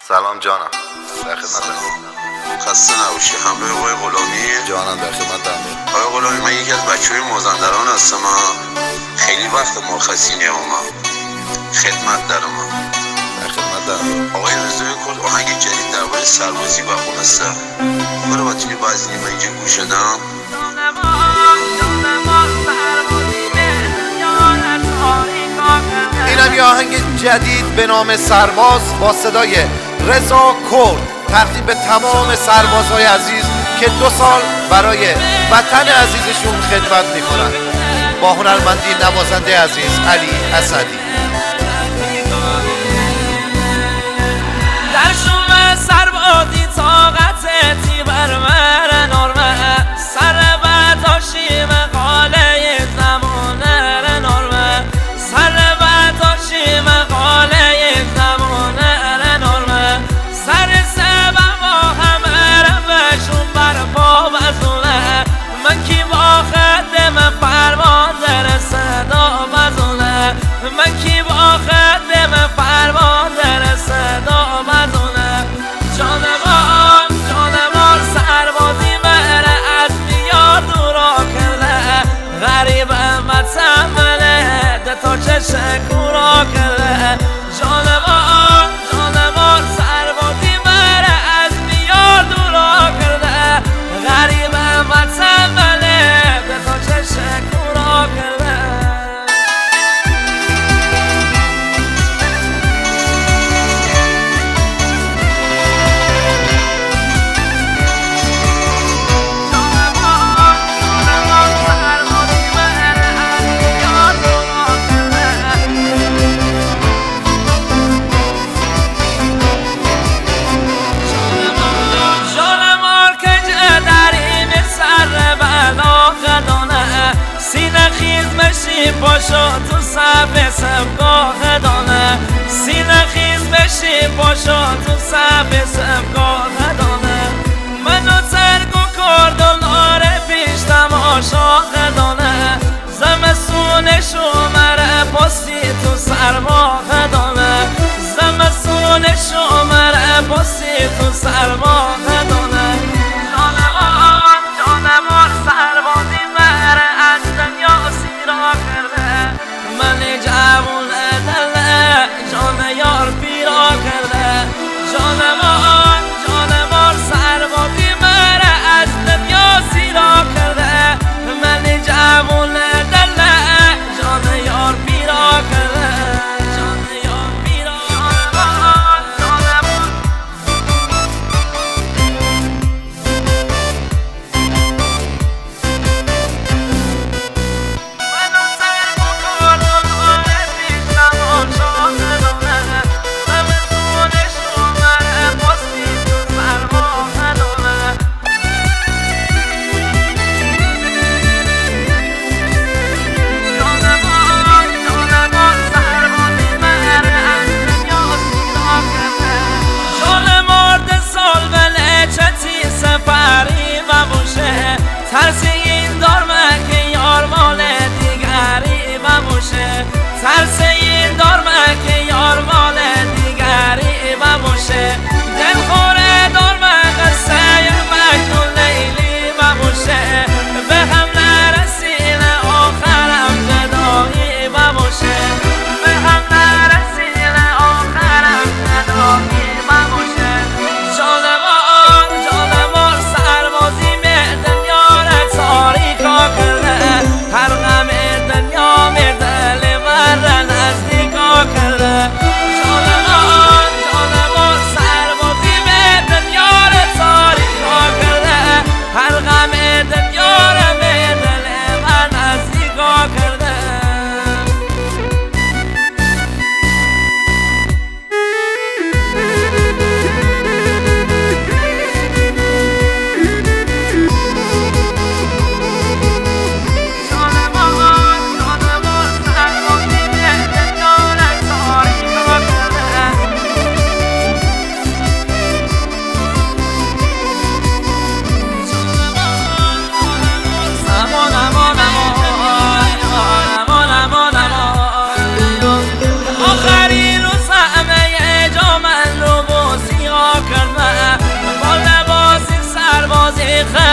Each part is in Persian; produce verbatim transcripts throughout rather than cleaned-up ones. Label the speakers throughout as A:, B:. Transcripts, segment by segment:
A: سلام جانم، در خدمتم.
B: خسته نباشی. همراه آقای غلامی.
A: جانم در خدمتم.
B: آقای غلامی، من یکی از بچه‌های مازندران هستم. خیلی وقت مرخصی نمیام. خدمت دارم.
A: در خدمتم.
B: آقای رضای کرد آهنگ جدید درباره سربازی بخونسته. برو بتونی بعضی من اینجا گوش دادم.
A: اینم یه آهنگ جدید به نام سرباز با صدای رضا کرد، تقدیم به تمام سربازهای عزیز که دو سال برای وطن عزیزشون خدمت میکنن، با هنرمندی نوازنده عزیز علی اسدی.
C: در شوم سربازی طاقتی بر من نرمه، سر بداشی مقاله زمانه نرمه، سر بداشی مقاله زمانه نرمه، سر سبب با همه روشون بر پا بزونه، من کی با خدم پرواز صدا بزونه، من کی با خدم پرواز صدا بزونه. جانوان جانوان سربازی مهره از بیار دورا کرده، غریب متمله ده تا چشم کورا کرده. جانوان جانوان سربازی مهره از بیار دورا کرده، غریب متمله ده تا چشم کورا کرده. پاشو تو صف سبگاه دانه، سینه خیز بشی پاشو تو صف سبگاه دانه، منو ترگو کردم آره پیش تماشا دانه، زمستونشو مره پاسی تو سرماه دانه، زمستونشو مره پاسی تو سرماه دانه. جانوان جانوان سربازی مره از دنیا سیرا کرده، من جوون دله جان یار پیرا کرده. جانوان جانوان سربازی مره از دنیا سیرا کرده، من جوون دله جان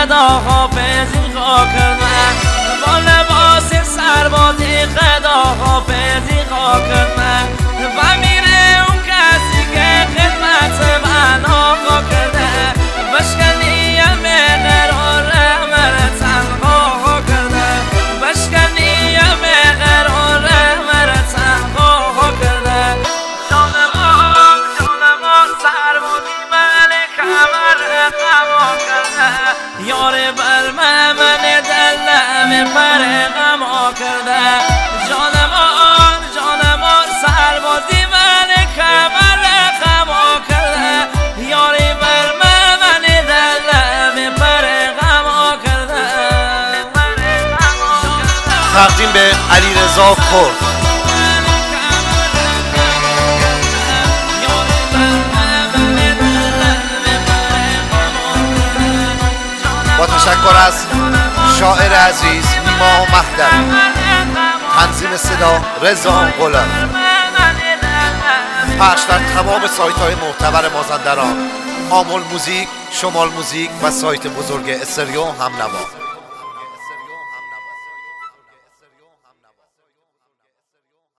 C: خداحافظی خواه کردن با لباس سربازی خداحافظی خواه کردن و میره اون کسی که خدمت من آقا کرده بشکنیم قرار مر تنها کرده بشکنیم قرار مر تنها کرده جانمان جانمان سربازی من کمر غما کرده یار بر من دلم پر غما کرده جانمان جانمان سربازی من کمر غما کرده یاری بر من دلم پر غما کرده
A: تقدیم به علیرضا کرد. با تشکر از شاعر عزیز نیما مهدوی، تنظیم صدا رضا غلام، پخش در تمام سایت های معتبر مازندران، آمل موزیک، شمال موزیک و سایت بزرگ استریو همنوا.